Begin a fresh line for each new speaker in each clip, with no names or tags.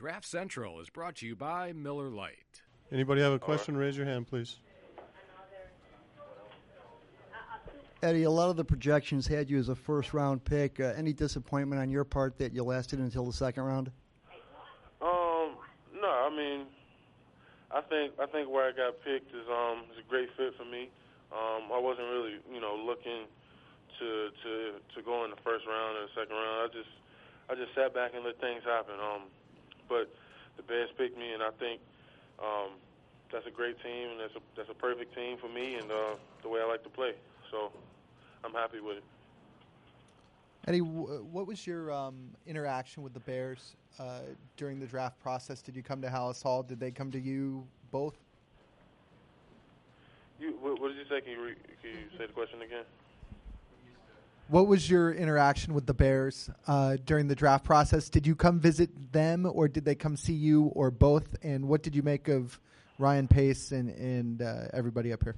Draft Central is brought to you by Miller Lite.
Anybody have a question? Raise your hand, please.
Eddie, a lot of the projections had you as a first-round pick. Any disappointment on your part that you lasted until the second round?
No, I mean, I think where I got picked is a great fit for me. I wasn't really, looking to go in the first round or the second round. I just sat back and let things happen. But the Bears picked me, and I think that's a great team, and that's a perfect team for me and the way I like to play. So I'm happy with it.
Eddie, what was your interaction with the Bears during the draft process? Did you come to Hallis Hall? Did they come to you both?
What did you say? Can you say the question again?
What was your interaction with the Bears during the draft process? Did you come visit them, or did they come see you, or both? And what did you make of Ryan Pace and everybody up here?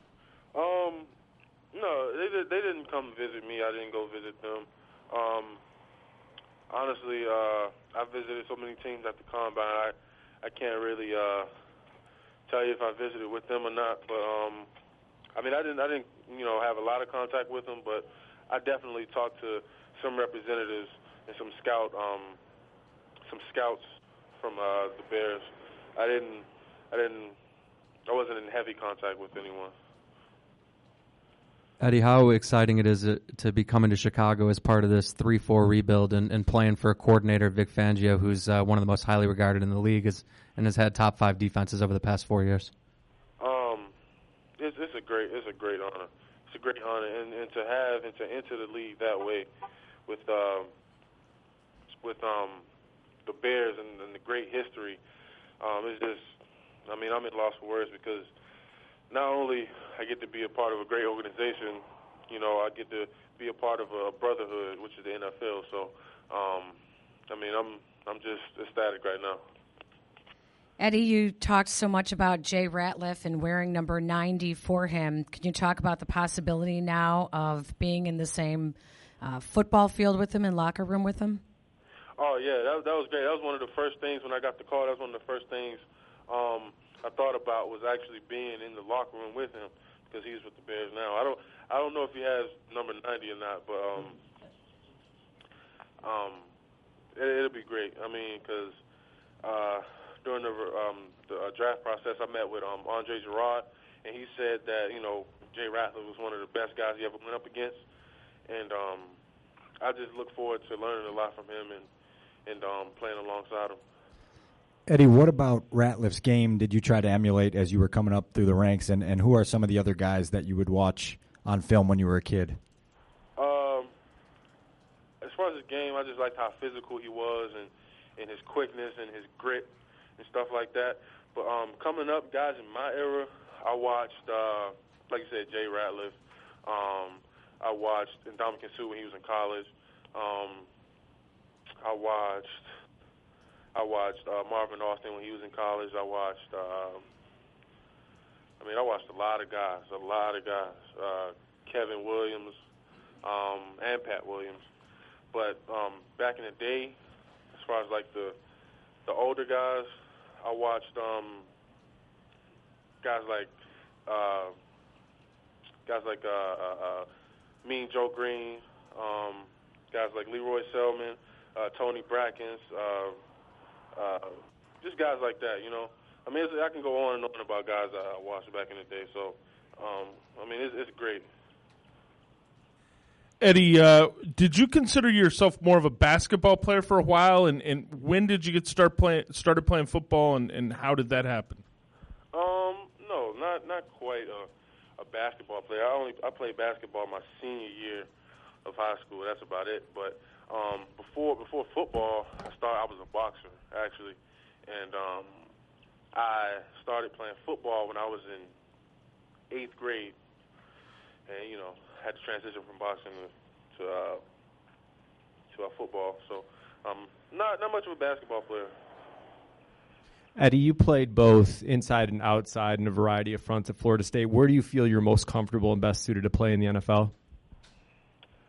No, they didn't come visit me. I didn't go visit them. Honestly, I visited so many teams at the Combine. I can't really tell you if I visited with them or not. But I didn't have a lot of contact with them. But I definitely talked to some representatives and some scouts from the Bears. I wasn't in heavy contact with anyone.
Eddie, how exciting it is to be coming to Chicago as part of this 3-4 rebuild and playing for a coordinator, Vic Fangio, who's one of the most highly regarded in the league and has had top 5 defenses over the past 4 years.
It's a great honor. It's a great honor, and to enter the league that way with the Bears and the great history. It's just, I'm at loss for words because not only I get to be a part of a great organization, I get to be a part of a brotherhood, which is the NFL. So, I'm just ecstatic right now.
Eddie, you talked so much about Jay Ratliff and wearing number 90 for him. Can you talk about the possibility now of being in the same football field with him and locker room with him?
Oh, yeah, that was great. That was one of the first things when I got the call. That was one of the first things I thought about was actually being in the locker room with him because he's with the Bears now. I don't know if he has number 90 or not, but it'll be great. Because during the draft process, I met with Andre Gerard, and he said that Jay Ratliff was one of the best guys he ever went up against, and I just look forward to learning a lot from him and playing alongside him.
Eddie, what about Ratliff's game did you try to emulate as you were coming up through the ranks, and who are some of the other guys that you would watch on film when you were a kid?
As far as his game, I just liked how physical he was and his quickness and his grit and stuff like that. But coming up, guys in my era, I watched, like you said, Jay Ratliff. I watched Ndamukong Suh when he was in college. I watched Marvin Austin when he was in college. I watched a lot of guys. Kevin Williams and Pat Williams. But back in the day, as far as like the older guys, I watched guys like Mean Joe Green, guys like Leroy Selman, Tony Brackens, just guys like that, I can go on and on about guys I watched back in the day. So, it's great.
Eddie, did you consider yourself more of a basketball player for a while, and when did you started playing football, and how did that happen?
No, not quite a basketball player. I played basketball my senior year of high school. That's about it. But before football, I was a boxer actually, and I started playing football when I was in 8th grade, and had to transition from boxing to football. So not much of a basketball player.
Eddie, you played both inside and outside in a variety of fronts at Florida State. Where do you feel you're most comfortable and best suited to play in the NFL?
What did you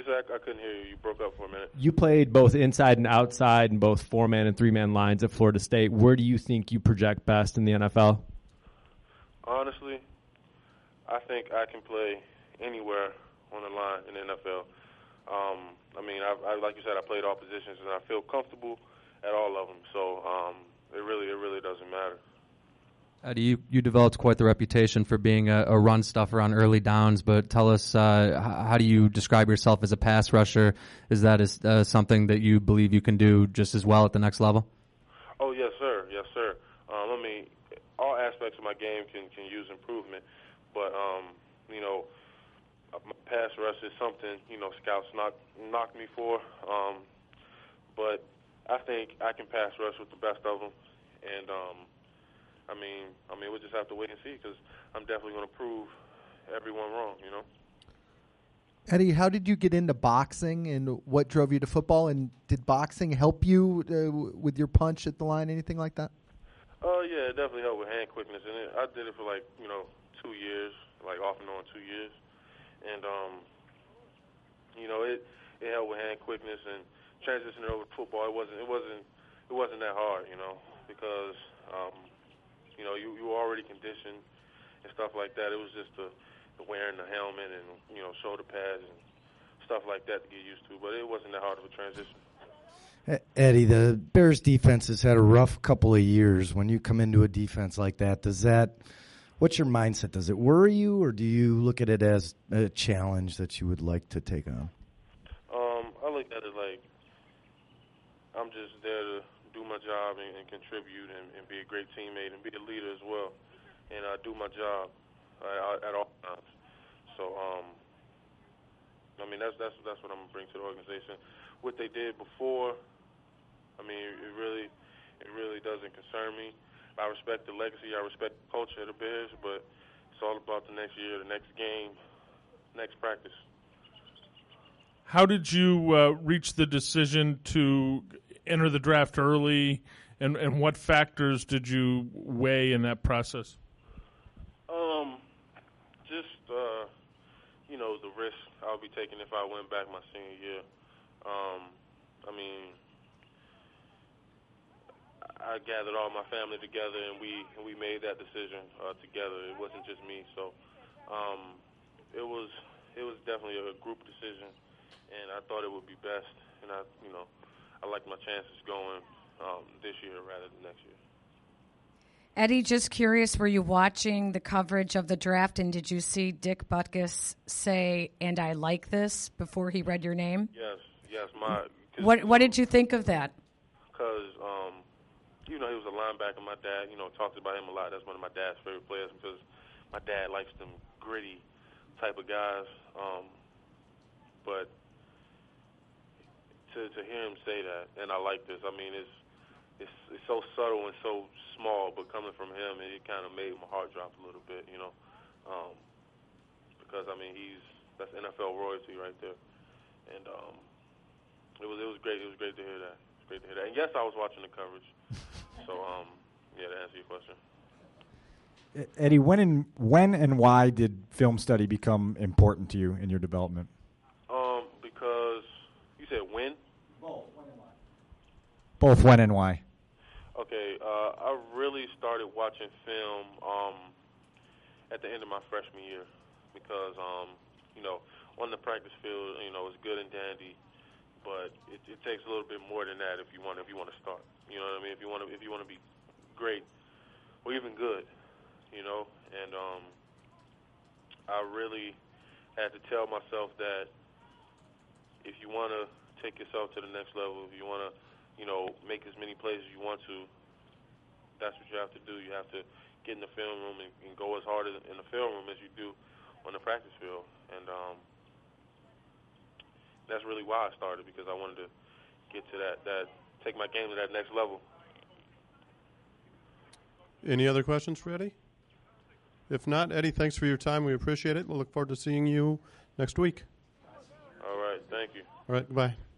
say? I couldn't hear you. You broke up for a minute.
You played both inside and outside in both 4-man and 3-man lines at Florida State. Where do you think you project best in the NFL?
Honestly, I think I can play anywhere on the line in the NFL. I mean, I like you said, I played all positions, and I feel comfortable at all of them. So it really doesn't matter.
Eddie, you developed quite the reputation for being a run stuffer on early downs, but tell us, how do you describe yourself as a pass rusher? Is that something that you believe you can do just as well at the next level?
Oh, yes, sir. Yes, sir. I mean, all aspects of my game can use improvement, but, you know, my pass rush is something, you know, scouts knock me for, but I think I can pass rush with the best of them, and, I mean, we'll just have to wait and see because I'm definitely going to prove everyone wrong, you know.
Eddie, how did you get into boxing, and what drove you to football? And did boxing help you with your punch at the line, anything like that?
Yeah, it definitely helped with hand quickness, and I did it for 2 years, off and on 2 years, and you know, it helped with hand quickness and transitioning over to football. It wasn't that hard, you know, because you know, you were already conditioned and stuff like that. It was just the wearing the helmet and, you know, shoulder pads and stuff like that to get used to. But it wasn't that hard of a transition.
Eddie, the Bears defense has had a rough couple of years. When you come into a defense like that, what's your mindset? Does it worry you, or do you look at it as a challenge that you would like to take on?
I look at it like I'm just there to do my job and contribute and be a great teammate and be a leader as well, and do my job at all times. So, I mean, that's what I'm gonna bring to the organization. What they did before, I mean, it really doesn't concern me. I respect the legacy, I respect the culture of the Bears, but it's all about the next year, the next game, next practice.
How did you reach the decision to enter the draft early, and what factors did you weigh in that process?
Just you know, the risk I'll be taking if I went back my senior year. I mean, I gathered all my family together and we made that decision together. It wasn't just me, so it was definitely a group decision, and I thought it would be best, and I like my chances going this year rather than next year.
Eddie, just curious, were you watching the coverage of the draft, and did you see Dick Butkus say, "And I like this," before he read your name?
Yes.
What did you think of that?
Because, you know, he was a linebacker. My dad, you know, talks about him a lot. That's one of my dad's favorite players because my dad likes them gritty type of guys. But to hear him say that, and I like this, I mean, it's so subtle and so small, but coming from him, it kind of made my heart drop a little bit, you know, because, I mean, that's NFL royalty right there, and it was great. It was great to hear that. It's great to hear that. And yes, I was watching the coverage. So, yeah, to answer your question.
Eddie, when and why did film study become important to you in your development?
Because you said when?
Both when and why.
Okay, I really started watching film at the end of my freshman year because, you know, on the practice field, you know, it's good and dandy, but it takes a little bit more than that if you want to start. You know what I mean? If you want to be great or even good, you know. And I really had to tell myself that if you want to take yourself to the next level, if you want to, you know, make as many plays as you want to, that's what you have to do. You have to get in the film room and go as hard in the film room as you do on the practice field. And that's really why I started, because I wanted to get to that take my game to that next level.
Any other questions for Eddie? If not, Eddie, thanks for your time. We appreciate it. We'll look forward to seeing you next week.
All right. Thank you.
All right. Goodbye.